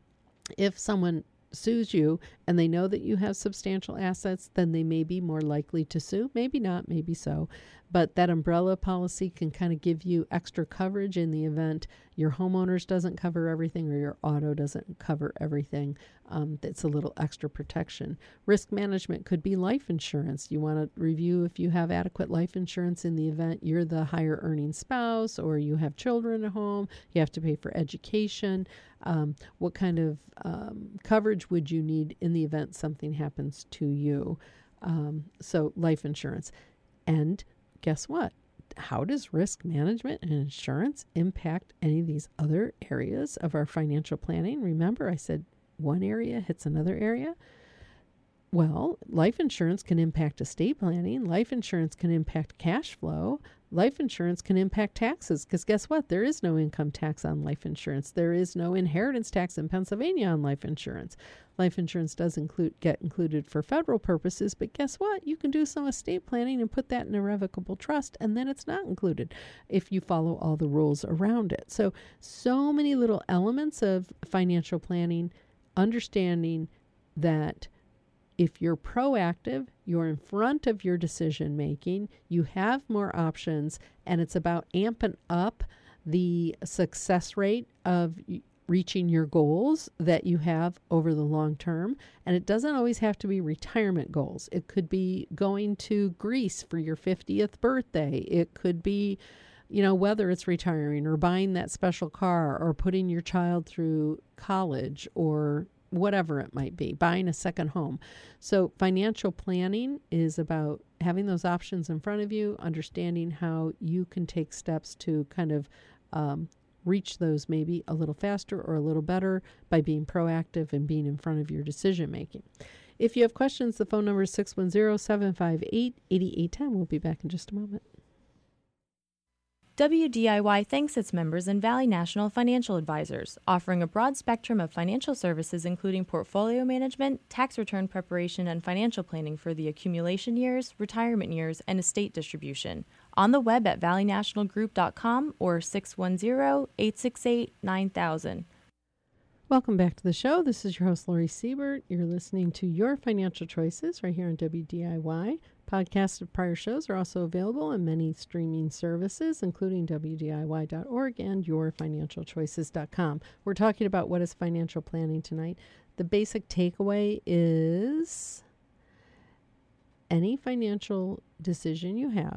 if someone sues you and they know that you have substantial assets, then they may be more likely to sue. Maybe not, maybe so. But that umbrella policy can kind of give you extra coverage in the event your homeowners doesn't cover everything or your auto doesn't cover everything. Um, that's a little extra protection. Risk management could be life insurance. You want to review if you have adequate life insurance in the event you're the higher earning spouse or you have children at home. You have to pay for education. Um, what kind of um, coverage would you need in the event something happens to you? Um, so life insurance. And guess what? How does risk management and insurance impact any of these other areas of our financial planning? Remember, I said one area hits another area. Well, life insurance can impact estate planning. Life insurance can impact cash flow. Life insurance can impact taxes, because guess what? There is no income tax on life insurance. There is no inheritance tax in Pennsylvania on life insurance. Life insurance does include get included for federal purposes, but guess what? You can do some estate planning and put that in a irrevocable trust, and then it's not included if you follow all the rules around it. So, so many little elements of financial planning, understanding that if you're proactive, you're in front of your decision making, you have more options, and it's about amping up the success rate of reaching your goals that you have over the long term. And it doesn't always have to be retirement goals. It could be going to Greece for your fiftieth birthday. It could be you know, whether it's retiring or buying that special car or putting your child through college or whatever it might be, buying a second home. So financial planning is about having those options in front of you, understanding how you can take steps to kind of um, reach those maybe a little faster or a little better by being proactive and being in front of your decision making. If you have questions, the phone number is six one zero, seven five eight, eight eight one zero. We'll be back in just a moment. W D I Y thanks its members and Valley National Financial Advisors, offering a broad spectrum of financial services including portfolio management, tax return preparation, and financial planning for the accumulation years, retirement years, and estate distribution. On the web at valley national group dot com or six one zero, eight six eight, nine thousand. Welcome back to the show. This is your host, Lori Siebert. You're listening to Your Financial Choices right here on W D I Y. Podcasts of prior shows are also available on many streaming services, including W D I Y dot org and your financial choices dot com. We're talking about what is financial planning tonight. The basic takeaway is any financial decision you have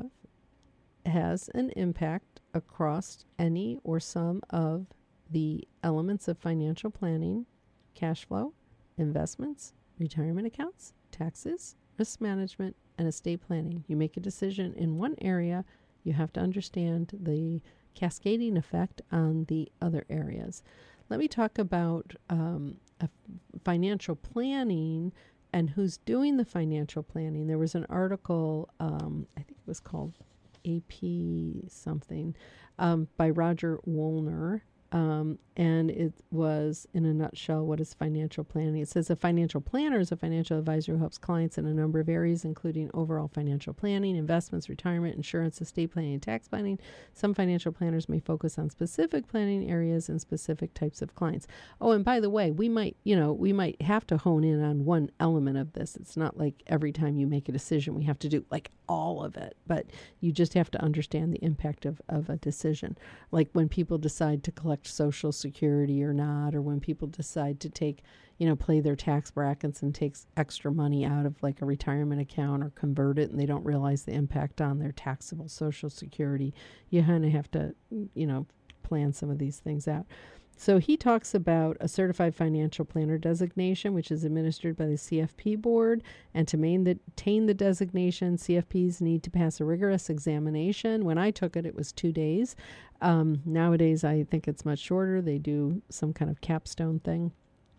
has an impact across any or some of the elements of financial planning: cash flow, investments, retirement accounts, taxes, risk management, and estate planning. You make a decision in one area, you have to understand the cascading effect on the other areas. Let me talk about um, a financial planning and who's doing the financial planning. There was an article, um, I think it was called A P something, um, by Roger Woolner. Um, and it was, in a nutshell, what is financial planning? It says a financial planner is a financial advisor who helps clients in a number of areas, including overall financial planning, investments, retirement, insurance, estate planning, and tax planning. Some financial planners may focus on specific planning areas and specific types of clients. Oh, and by the way, we might, you know, we might have to hone in on one element of this. It's not like every time you make a decision, we have to do like all of it, but you just have to understand the impact of, of a decision. Like when people decide to collect Social Security or not, or when people decide to take, you know, play their tax brackets and takes extra money out of like a retirement account or convert it and they don't realize the impact on their taxable Social Security. You kind of have to, you know, plan some of these things out. So he talks about a certified financial planner designation, which is administered by the C F P board. And to maintain the designation, C F Ps need to pass a rigorous examination. When I took it, it was two days. Um, nowadays, I think it's much shorter. They do some kind of capstone thing.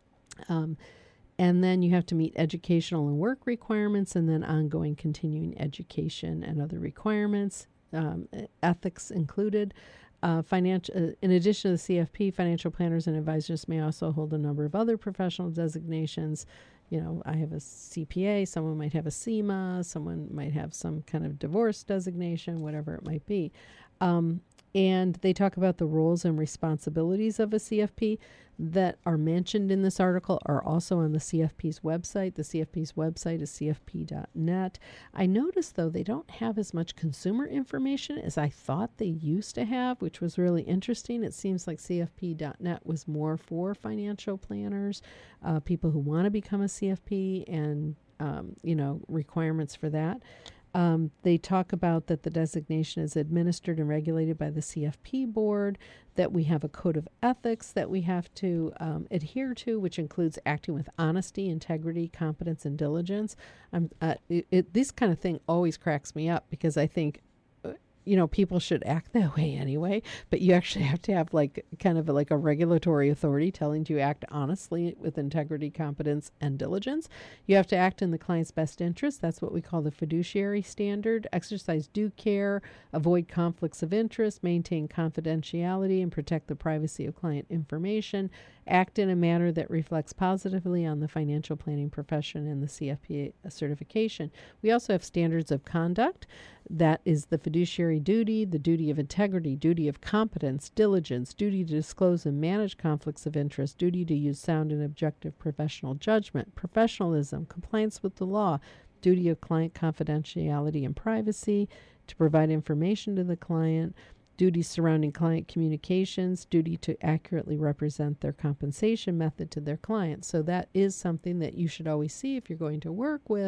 Um, and then you have to meet educational and work requirements, and then ongoing continuing education and other requirements, um, ethics included. Uh, financial, uh, in addition to the C F P, financial planners and advisors may also hold a number of other professional designations. You know, I have a C P A, someone might have a C M A, someone might have some kind of divorce designation, whatever it might be. Um, and they talk about the roles and responsibilities of a C F P that are mentioned in this article are also on the C F P's website. The C F P's website is C F P dot net. I noticed, though, they don't have as much consumer information as I thought they used to have, which was really interesting. It seems like C F P dot net was more for financial planners, uh, people who want to become a C F P, and, um, you know, requirements for that. Um, they talk about that the designation is administered and regulated by the C F P board, that we have a code of ethics that we have to um, adhere to, which includes acting with honesty, integrity, competence, and diligence. Um, uh, it, it, this kind of thing always cracks me up because I think, uh, you know, people should act that way anyway, but you actually have to have like kind of a, like a regulatory authority telling you to act honestly with integrity, competence, and diligence. You have to act in the client's best interest. That's what we call the fiduciary standard. Exercise due care, avoid conflicts of interest, maintain confidentiality, and protect the privacy of client information. Act in a manner that reflects positively on the financial planning profession and the C F P certification. We also have standards of conduct. That is the fiduciary duty, the duty of integrity, duty of competence, diligence, duty to disclose and manage conflicts of interest, duty to use sound and objective professional judgment, professionalism, compliance with the law, duty of client confidentiality and privacy, to provide information to the client, duties surrounding client communications, duty to accurately represent their compensation method to their clients. So that is something that you should always see if you're going to work with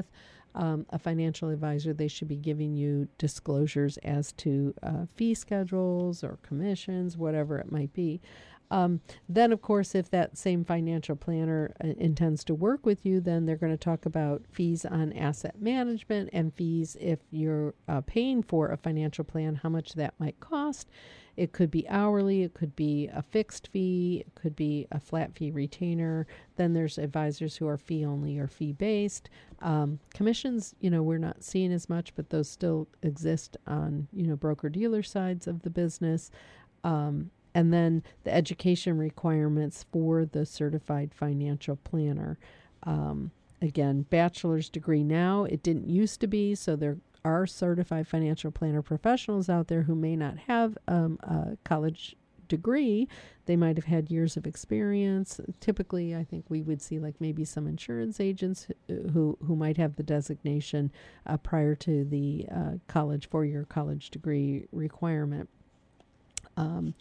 um, a financial advisor, they should be giving you disclosures as to uh, fee schedules or commissions, whatever it might be. Um, then, of course, if that same financial planner uh, intends to work with you, then they're going to talk about fees on asset management and fees if you're uh, paying for a financial plan, how much that might cost. It could be hourly, it could be a fixed fee, it could be a flat fee retainer. Then there's advisors who are fee only or fee based. Um, commissions, you know, we're not seeing as much, but those still exist on, you know, broker dealer sides of the business. Um, And then the education requirements for the certified financial planner. Um, again, bachelor's degree now. It didn't used to be, so there are certified financial planner professionals out there who may not have um, a college degree. They might have had years of experience. Typically, I think we would see like maybe some insurance agents who, who might have the designation uh, prior to the uh, college, four-year college degree requirement. Um,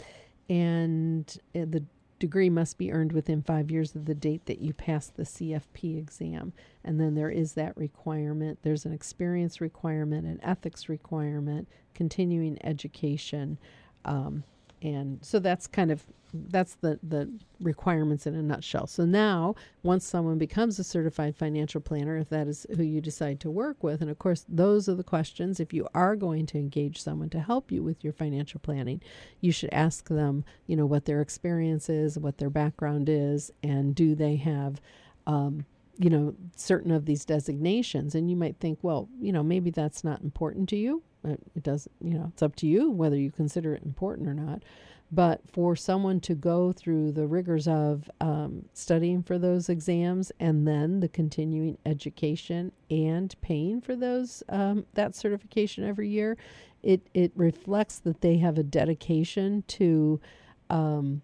And uh, the degree must be earned within five years of the date that you pass the C F P exam. And then there is that requirement. There's an experience requirement, an ethics requirement, continuing education. Um, and so that's kind of, that's the, the requirements in a nutshell. So now, once someone becomes a certified financial planner, if that is who you decide to work with, and of course, those are the questions, if you are going to engage someone to help you with your financial planning, you should ask them, you know, what their experience is, what their background is, and do they have, um, you know, certain of these designations. And you might think, well, you know, maybe that's not important to you. It does, you know, it's up to you whether you consider it important or not. But for someone to go through the rigors of um, studying for those exams and then the continuing education and paying for those um, that certification every year, it it reflects that they have a dedication to um,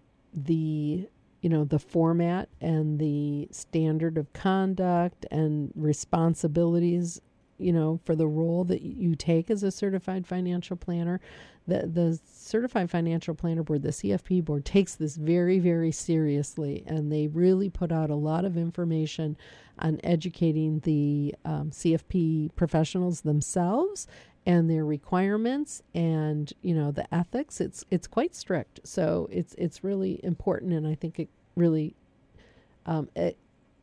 the you know the format and the standard of conduct and responsibilities, you know, for the role that you take as a certified financial planner. The the Certified Financial Planner Board, the C F P board, takes this very, very seriously, and they really put out a lot of information on educating the um, C F P professionals themselves and their requirements and, you know, the ethics. It's it's quite strict. So it's it's really important, and I think it really um, it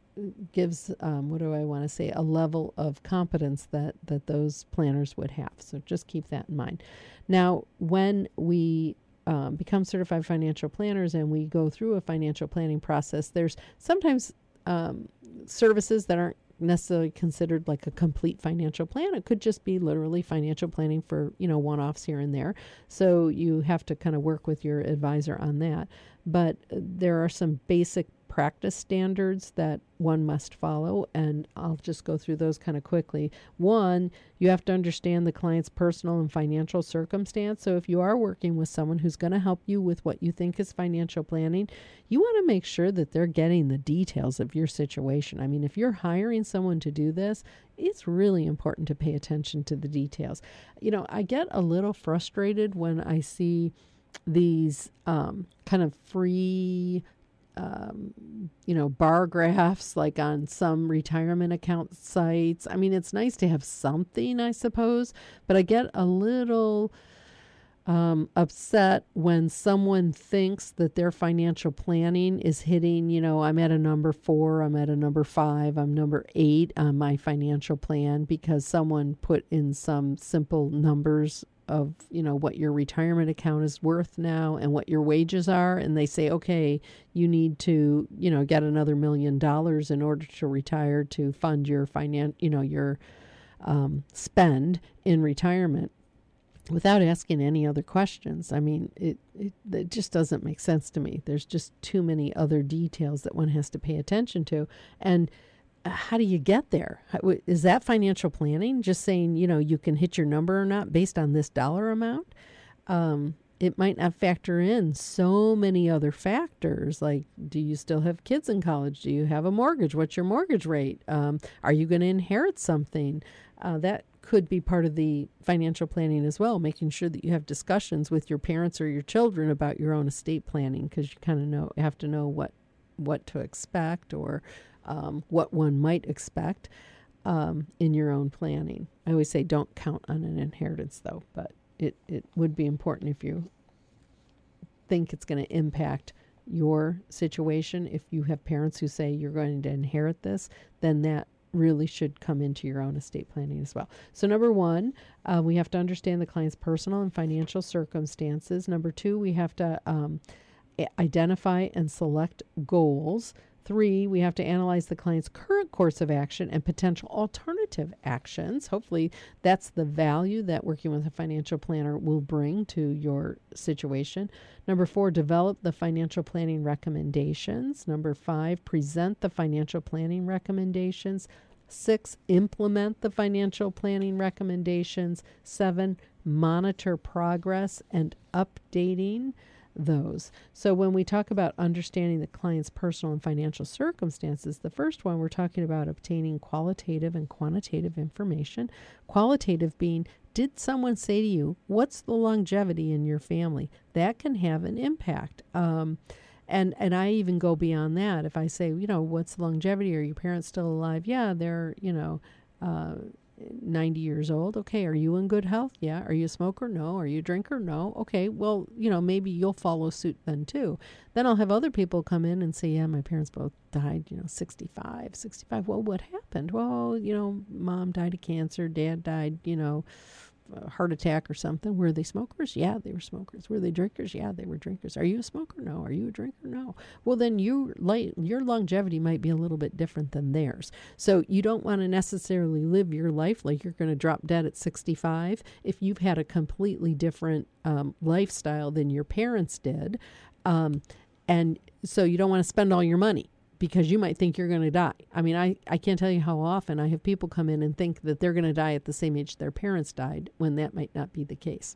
gives, um, what do I want to say, a level of competence that, that those planners would have. So just keep that in mind. Now, when we um, become certified financial planners and we go through a financial planning process, there's sometimes um, services that aren't necessarily considered like a complete financial plan. It could just be literally financial planning for, you know, one-offs here and there. So you have to kind of work with your advisor on that. But there are some basic practice standards that one must follow, and I'll just go through those kind of quickly. One, you have to understand the client's personal and financial circumstance. So if you are working with someone who's going to help you with what you think is financial planning, you want to make sure that they're getting the details of your situation. I mean, if you're hiring someone to do this, it's really important to pay attention to the details. You know, I get a little frustrated when I see these um, kind of free Um, you know, bar graphs like on some retirement account sites. I mean, it's nice to have something, I suppose, but I get a little um, upset when someone thinks that their financial planning is hitting, you know, I'm at a number four, I'm at a number five, I'm number eight on my financial plan because someone put in some simple numbers of, you know, what your retirement account is worth now and what your wages are. And they say, okay, you need to, you know, get another million dollars in order to retire to fund your finan- you know, your um, spend in retirement without asking any other questions. I mean, it, it, it just doesn't make sense to me. There's just too many other details that one has to pay attention to. And how do you get there? How, is that financial planning? Just saying, you know, you can hit your number or not based on this dollar amount? Um, it might not factor in so many other factors, like, do you still have kids in college? Do you have a mortgage? What's your mortgage rate? Um, are you going to inherit something? Uh, that could be part of the financial planning as well, making sure that you have discussions with your parents or your children about your own estate planning, because you kind of know have to know what what to expect or Um, what one might expect. um, in your own planning. I always say don't count on an inheritance, though, but it, it would be important if you think it's going to impact your situation. If you have parents who say you're going to inherit this, then that really should come into your own estate planning as well. So number one, uh, we have to understand the client's personal and financial circumstances. Number two, we have to um, identify and select goals. Three, we have to analyze the client's current course of action and potential alternative actions. Hopefully that's the value that working with a financial planner will bring to your situation. Number four, develop the financial planning recommendations. Number five, present the financial planning recommendations. Six, implement the financial planning recommendations. Seven, monitor progress and updating those. So when we talk about understanding the client's personal and financial circumstances, the first one, we're talking about obtaining qualitative and quantitative information. Qualitative being, did someone say to you, what's the longevity in your family? That can have an impact. Um, and, and I even go beyond that. If I say, you know, what's the longevity? Are your parents still alive? Yeah, they're, you know, uh, ninety years old. Okay. Are you in good health? Yeah. Are you a smoker? No. Are you a drinker? No. Okay. Well, you know, maybe you'll follow suit then too. Then I'll have other people come in and say, yeah, my parents both died, you know, sixty-five, sixty-five. Well, what happened? Well, you know, mom died of cancer. Dad died, you know, a heart attack or something. Were they smokers? Yeah, they were smokers. Were they drinkers? Yeah, they were drinkers. Are you a smoker? No. Are you a drinker? No. Well, then you, your longevity might be a little bit different than theirs. So you don't want to necessarily live your life like you're going to drop dead at sixty-five if you've had a completely different um, lifestyle than your parents did. Um, and so you don't want to spend all your money, because you might think you're going to die. I mean, I, I can't tell you how often I have people come in and think that they're going to die at the same age their parents died, when that might not be the case.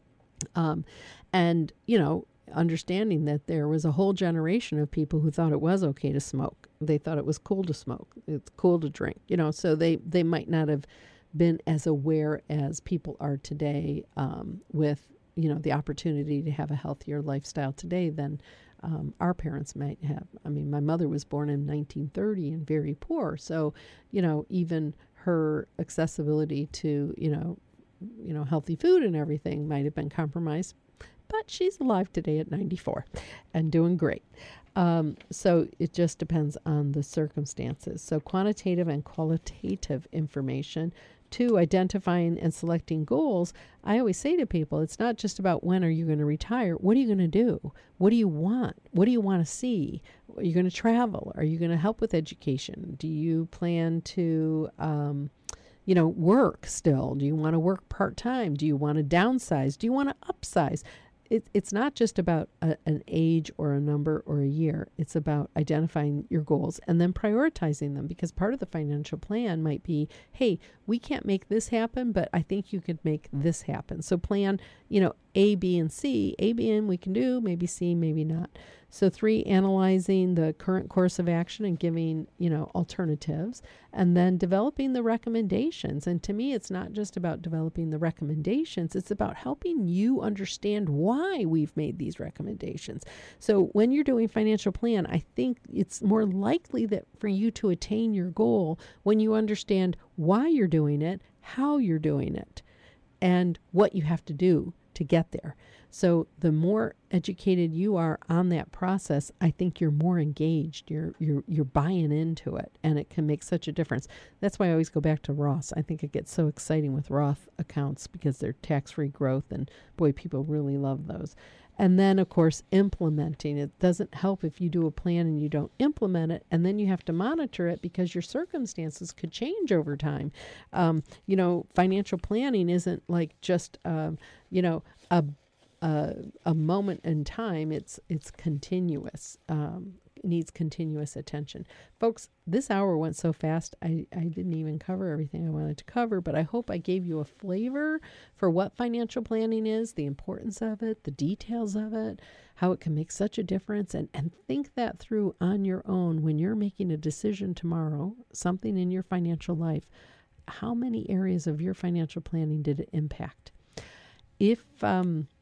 Um, and, you know, understanding that there was a whole generation of people who thought it was okay to smoke. They thought it was cool to smoke. It's cool to drink, you know, so they, they might not have been as aware as people are today um, with, you know, the opportunity to have a healthier lifestyle today than Um, our parents might have. I mean, my mother was born in nineteen thirty and very poor. So, you know, even her accessibility to, you know, you know, healthy food and everything might have been compromised. But she's alive today at ninety-four and doing great. Um, so it just depends on the circumstances. So quantitative and qualitative information. Two, identifying and selecting goals. I always say to people, it's not just about when are you going to retire. What are you going to do? What do you want? What do you want to see? Are you going to travel? Are you going to help with education? Do you plan to, um, you know, work still? Do you want to work part-time? Do you want to downsize? Do you want to upsize? It, it's not just about a, an age or a number or a year. It's about identifying your goals and then prioritizing them, because part of the financial plan might be, hey, we can't make this happen, but I think you could make this happen. So plan, you know, A, B, and C. A, B, and we can do, maybe C, maybe not. So three, analyzing the current course of action and giving, you know, alternatives, and then developing the recommendations. And to me, it's not just about developing the recommendations. It's about helping you understand why we've made these recommendations. So when you're doing financial plan, I think it's more likely that for you to attain your goal when you understand why you're doing it, how you're doing it, and what you have to do to get there. So the more educated you are on that process, I think you're more engaged. You're you're you're buying into it, and it can make such a difference. That's why I always go back to Roths. I think it gets so exciting with Roth accounts because they're tax-free growth, and boy, people really love those. And then, of course, implementing. It doesn't help if you do a plan and you don't implement it, and then you have to monitor it because your circumstances could change over time. Um, you know, financial planning isn't like just, um, you know, a Uh, a moment in time. It's it's continuous. Um, it needs continuous attention. Folks, this hour went so fast, I, I didn't even cover everything I wanted to cover, but I hope I gave you a flavor for what financial planning is, the importance of it, the details of it, how it can make such a difference, and, and think that through on your own when you're making a decision tomorrow, something in your financial life. How many areas of your financial planning did it impact? If... Um,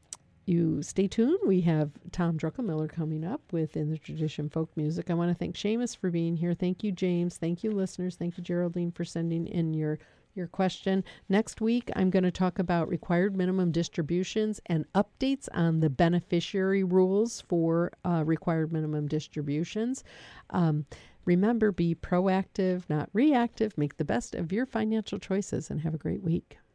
you stay tuned. We have Tom Druckenmiller coming up with In the Tradition Folk Music. I want to thank Seamus for being here. Thank you, James. Thank you, listeners. Thank you, Geraldine, for sending in your your question. Next week, I'm going to talk about required minimum distributions and updates on the beneficiary rules for uh, required minimum distributions. Um, remember, be proactive, not reactive. Make the best of your financial choices and have a great week.